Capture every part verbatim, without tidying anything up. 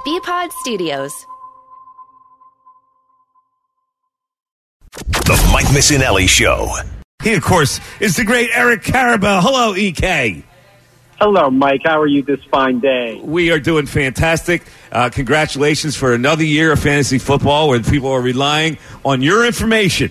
B-Pod Studios. The Mike Missinelli Show. He, of course, is the great Eric Karabell. Hello, E K. Hello, Mike. How are you this fine day? We are doing fantastic. Uh, congratulations for another year of fantasy football where people are relying on your information.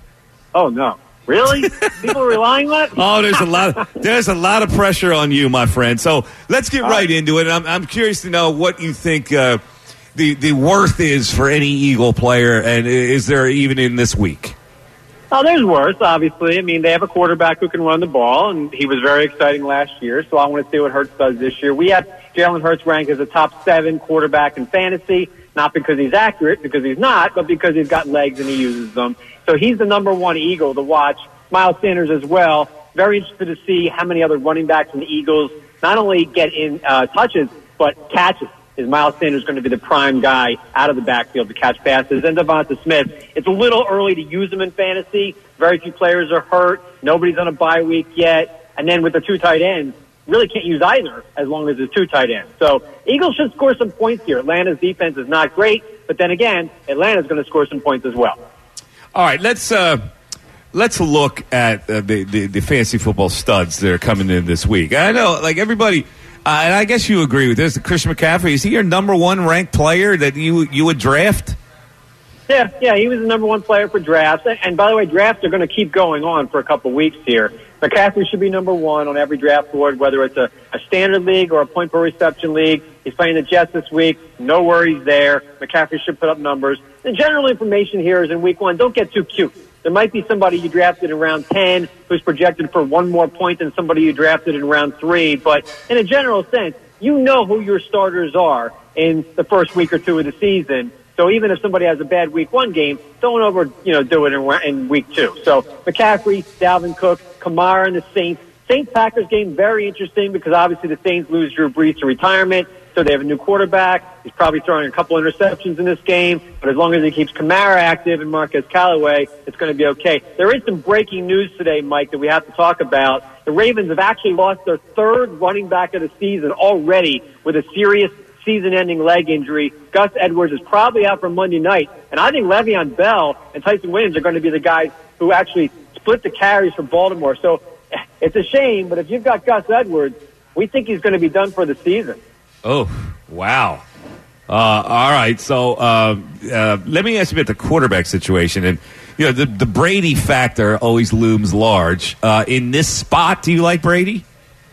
Oh, no. Really? People are relying on it? Oh, there's a lot of, there's a lot of pressure on you, my friend. So let's get right into it. I'm, I'm curious to know what you think uh, the, the worth is for any Eagle player, and is there even in this week? Oh, there's worse, obviously. I mean, they have a quarterback who can run the ball, and he was very exciting last year, so I want to see what Hurts does this year. We have Jalen Hurts ranked as a top seven quarterback in fantasy, not because he's accurate, because he's not, but because he's got legs and he uses them. So he's the number one Eagle to watch. Miles Sanders as well. Very interested to see how many other running backs in the Eagles not only get in uh, touches, but catches. Is Miles Sanders going to be the prime guy out of the backfield to catch passes? And Devonta Smith, it's a little early to use him in fantasy. Very few players are hurt. Nobody's on a bye week yet. And then with the two tight ends, really can't use either as long as there's two tight ends. So Eagles should score some points here. Atlanta's defense is not great, but then again, Atlanta's going to score some points as well. All right, let's uh, let's look at uh, the, the the fantasy football studs that are coming in this week. I know, like everybody. Uh, and I guess you agree with this. Christian McCaffrey, is he your number one ranked player that you you would draft? Yeah, yeah, he was the number one player for drafts. And, and by the way, drafts are going to keep going on for a couple weeks here. McCaffrey should be number one on every draft board, whether it's a, a standard league or a point per reception league. He's playing the Jets this week. No worries there. McCaffrey should put up numbers. The general information here is in week one, don't get too cute. There might be somebody you drafted in round ten who's projected for one more point than somebody you drafted in round three. But in a general sense, you know who your starters are in the first week or two of the season. So even if somebody has a bad week one game, don't over, you know, do it in, in week two. So McCaffrey, Dalvin Cook, Kamara and the Saints. Saints-Packers game, very interesting because obviously the Saints lose Drew Brees to retirement. So they have a new quarterback. He's probably throwing a couple interceptions in this game. But as long as he keeps Kamara active and Marquez Callaway, it's going to be okay. There is some breaking news today, Mike, that we have to talk about. The Ravens have actually lost their third running back of the season already with a serious season-ending leg injury. Gus Edwards is probably out for Monday night. And I think Le'Veon Bell and Tyson Williams are going to be the guys who actually split the carries for Baltimore. So it's a shame, but if you've got Gus Edwards, we think he's going to be done for the season. Oh, wow. Uh, all right, so uh, uh, let me ask you about the quarterback situation. And, you know, the, the Brady factor always looms large. Uh, in this spot, do you like Brady?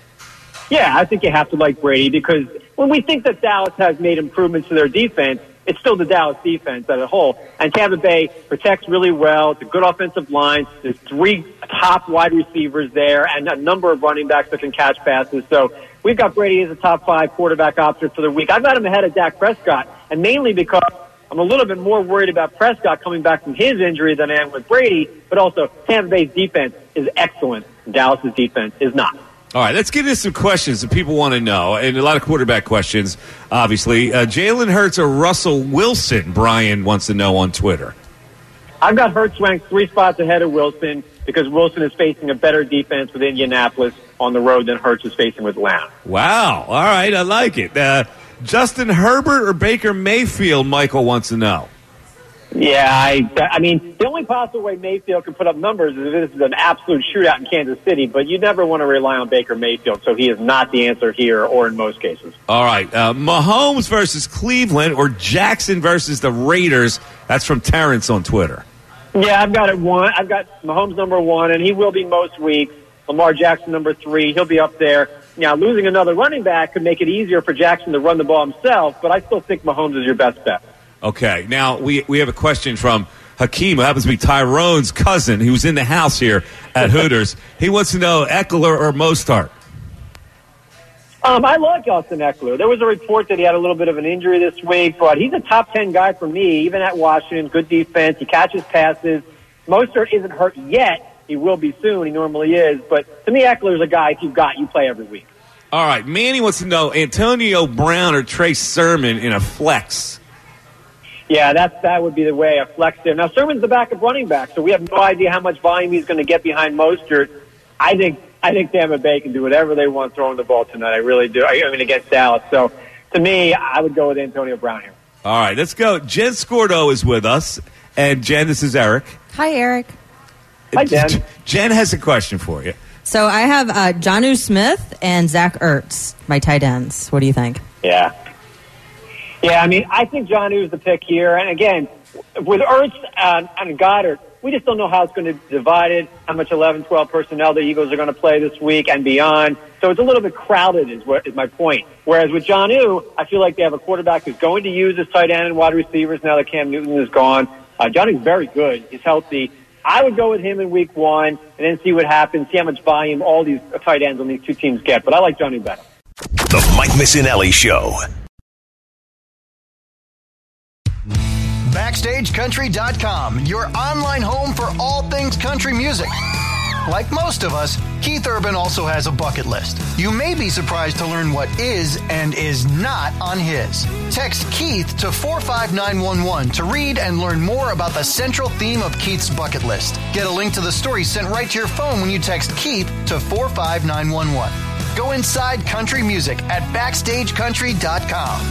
Yeah, I think you have to like Brady because when we think that Dallas has made improvements to their defense, it's still the Dallas defense as a whole. And Tampa Bay protects really well. It's a good offensive line. There's three top wide receivers there and a number of running backs that can catch passes. So we've got Brady as a top five quarterback option for the week. I've got him ahead of Dak Prescott, and mainly because I'm a little bit more worried about Prescott coming back from his injury than I am with Brady, but also Tampa Bay's defense is excellent. Dallas's defense is not. All right, let's get into some questions that people want to know, and a lot of quarterback questions, obviously. Uh, Jalen Hurts or Russell Wilson, Brian wants to know on Twitter. I've got Hurts ranked three spots ahead of Wilson because Wilson is facing a better defense with Indianapolis on the road than Hurts is facing with Atlanta. Wow. All right, I like it. Uh, Justin Herbert or Baker Mayfield, Michael wants to know. Yeah, I I mean, the only possible way Mayfield can put up numbers is if this is an absolute shootout in Kansas City, but you never want to rely on Baker Mayfield, so he is not the answer here or in most cases. All right, uh, Mahomes versus Cleveland or Jackson versus the Raiders. That's from Terrence on Twitter. Yeah, I've got it one. I've got Mahomes number one, and he will be most weeks. Lamar Jackson number three. He'll be up there. Now, losing another running back could make it easier for Jackson to run the ball himself, but I still think Mahomes is your best bet. Okay, now we we have a question from Hakeem, who happens to be Tyrone's cousin, who's in the house here at Hooters. He wants to know Eckler or Mostert. Um, I like Austin Eckler. There was a report that he had a little bit of an injury this week, but he's a top ten guy for me, even at Washington. Good defense. He catches passes. Mostert isn't hurt yet. He will be soon. He normally is. But to me, Eckler's a guy, if you've got, you play every week. All right, Manny wants to know Antonio Brown or Trey Sermon in a flex. Yeah, that that would be the way I flexed him. Now, Sermon's the backup running back, so we have no idea how much volume he's going to get behind Mostert. I think I think Tampa Bay can do whatever they want throwing the ball tonight. I really do. I, I mean, against Dallas. So to me, I would go with Antonio Brown here. All right, let's go. Jen Scordo is with us. And Jen, this is Eric. Hi, Eric. Hi, Jen. Jen has a question for you. So I have uh, Jonnu Smith and Zach Ertz, my tight ends. What do you think? Yeah. Yeah, I mean, I think Jonnu is the pick here. And again, with Ertz uh, and Goddard, we just don't know how it's going to be divided, how much eleven, twelve personnel the Eagles are going to play this week and beyond. So it's a little bit crowded is what is my point. Whereas with Jonnu, I feel like they have a quarterback who's going to use his tight end and wide receivers now that Cam Newton is gone. Uh, Jonnu's very good. He's healthy. I would go with him in week one and then see what happens, see how much volume all these tight ends on these two teams get. But I like Jonnu better. The Mike Missinelli Show. Backstage Country dot com, your online home for all things country music. Like most of us, Keith Urban also has a bucket list. You may be surprised to learn what is and is not on his. Text Keith to four five nine one one to read and learn more about the central theme of Keith's bucket list. Get a link to the story sent right to your phone when you text Keith to four five nine one one. Go inside country music at Backstage Country dot com.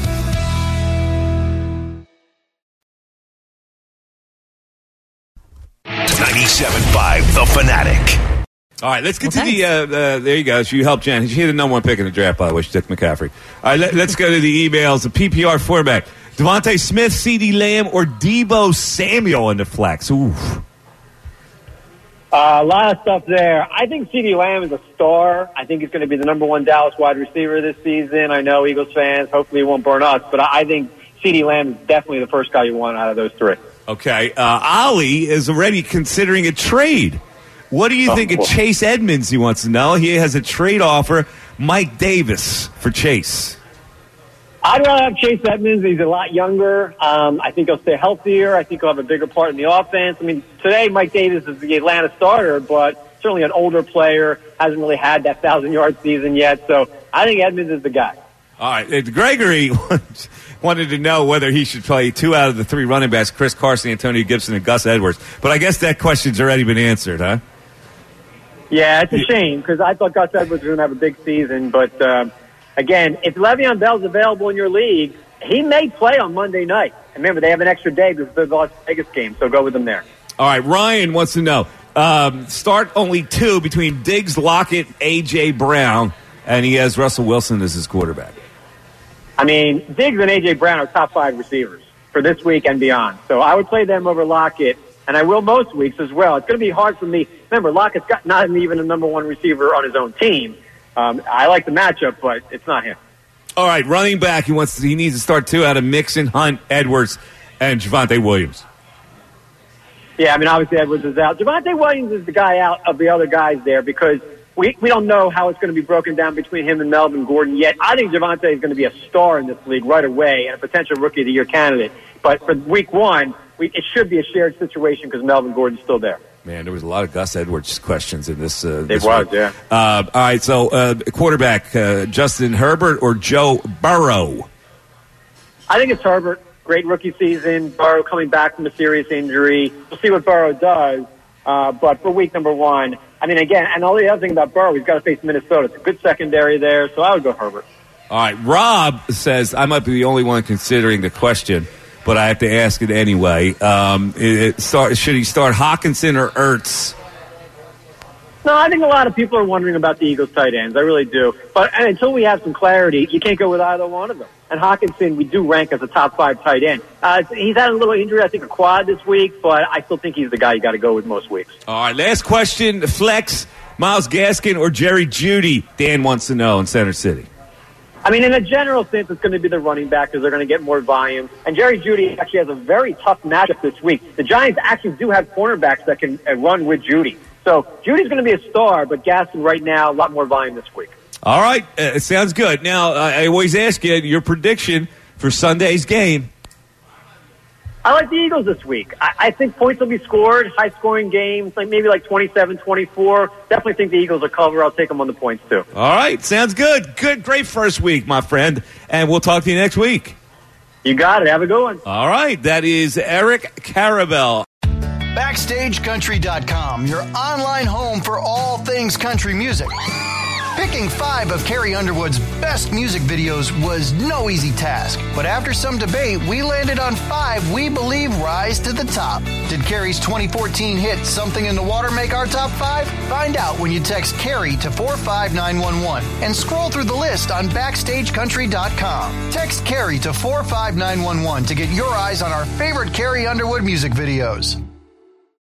ninety-seven point five The Fanatic. All right, let's get Well, to the, uh, uh, there you go. So you helped Jen. She hit the number one pick in the draft, by the way. She took McCaffrey. All right, let, let's go to the emails. The P P R format. Devontae Smith, CeeDee Lamb, or Deebo Samuel in the flex. Oof. Uh, a lot of stuff there. I think CeeDee Lamb is a star. I think he's going to be the number one Dallas wide receiver this season. I know Eagles fans, hopefully he won't burn us, but I think CeeDee Lamb is definitely the first guy you want out of those three. Okay, uh, Ali is already considering a trade. What do you Oh, think of cool. Chase Edmonds, he wants to know? He has a trade offer, Mike Davis for Chase. I'd rather have Chase Edmonds. He's a lot younger. Um, I think he'll stay healthier. I think he'll have a bigger part in the offense. I mean, today Mike Davis is the Atlanta starter, but certainly an older player, hasn't really had that thousand-yard season yet. So I think Edmonds is the guy. All right, uh, Gregory wanted to know whether he should play two out of the three running backs, Chris Carson, Antonio Gibson, and Gus Edwards. But I guess that question's already been answered, huh? Yeah, it's a shame because I thought Gus Edwards was going to have a big season. But, um, again, if Le'Veon Bell's available in your league, he may play on Monday night. And remember, they have an extra day before the Las Vegas game, so go with them there. All right, Ryan wants to know, um, start only two between Diggs, Lockett, A J. Brown, and he has Russell Wilson as his quarterback. I mean, Diggs and A J. Brown are top five receivers for this week and beyond. So I would play them over Lockett, and I will most weeks as well. It's going to be hard for me. Remember, Lockett's got not even a number one receiver on his own team. Um, I like the matchup, but it's not him. All right, running back, he wants to, he needs to start two out of Mixon, Hunt, Edwards, and Javonte Williams. Yeah, I mean, obviously Edwards is out. Javonte Williams is the guy out of the other guys there because we, we don't know how it's going to be broken down between him and Melvin Gordon yet. I think Javonte is going to be a star in this league right away and a potential Rookie of the Year candidate. But for week one, we, it should be a shared situation because Melvin Gordon's still there. Man, there was a lot of Gus Edwards questions in this. Uh, It this was, week. yeah. Uh, all right, so uh, quarterback, uh, Justin Herbert or Joe Burrow? I think it's Herbert. Great rookie season. Burrow coming back from a serious injury. We'll see what Burrow does. Uh, but for week number one, I mean, again, and all the other thing about Burrow, he's got to face Minnesota. It's a good secondary there, so I would go Herbert. All right, Rob says, I might be the only one considering the question, but I have to ask it anyway. Um, it, it start, should he start Hockenson or Ertz? No, I think a lot of people are wondering about the Eagles tight ends. I really do. But and until we have some clarity, you can't go with either one of them. And Hockenson, we do rank as a top five tight end. Uh, he's had a little injury, I think a quad this week, but I still think he's the guy you got to go with most weeks. All right, last question, flex, Myles Gaskin or Jerry Jeudy? Dan wants to know in Center City. I mean, in a general sense, it's going to be the running back because they're going to get more volume. And Jerry Jeudy actually has a very tough matchup this week. The Giants actually do have cornerbacks that can uh, run with Jeudy. So Judy's going to be a star, but Gaskin right now, a lot more volume this week. All right, uh, it sounds good. Now, I, I always ask you your prediction for Sunday's game. I like the Eagles this week. I, I think points will be scored, high-scoring games, like maybe like twenty-seven twenty-four. Definitely think the Eagles will cover. I'll take them on the points, too. All right, sounds good. Good, great first week, my friend. And we'll talk to you next week. You got it. Have a good one. All right, that is Eric Karabell. Backstage Country dot com, your online home for all things country music. Picking five of Carrie Underwood's best music videos was no easy task, but after some debate, we landed on five we believe rise to the top. Did Carrie's twenty fourteen hit Something in the Water make our top five? Find out when you text Carrie to four five nine one one and scroll through the list on backstage country dot com. Text Carrie to four five nine one one to get your eyes on our favorite Carrie Underwood music videos.